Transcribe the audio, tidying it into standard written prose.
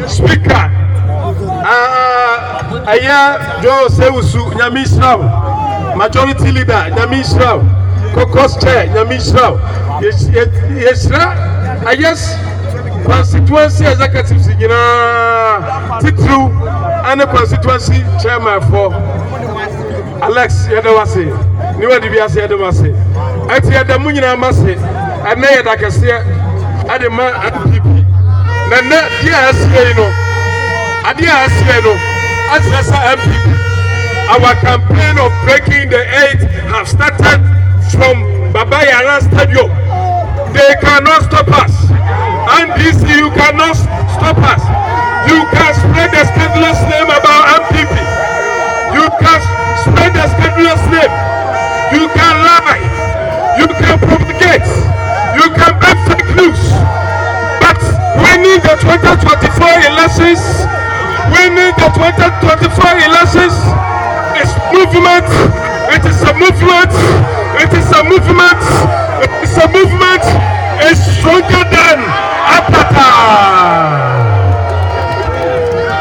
Speaker. Aya Joe Seusu Nyamishrao. Majority Leader Nyamishrao. Caucus Chair Nyamishrao. Yesra. Yes. Constituency Executive Sigina Titru and the Constituency Chairman for Alex Yadawase. Niwa Dibiase Yadawase. I tell the Munina Mase. I made like a steer at the man at the people. Nana, dear Sieno, Adia Sieno, as MPP. Our campaign of breaking the eight have started from Babayara Stadium. They cannot stop us. And this, you cannot stop us. You can spread the scandalous name about MPP. You can spread the scandalous name. You can lie. You can propagate. You can make fake news. But winning the 2024 elections, winning the 2024 elections is movement. It is a movement. It is a movement. It is a movement. It's stronger than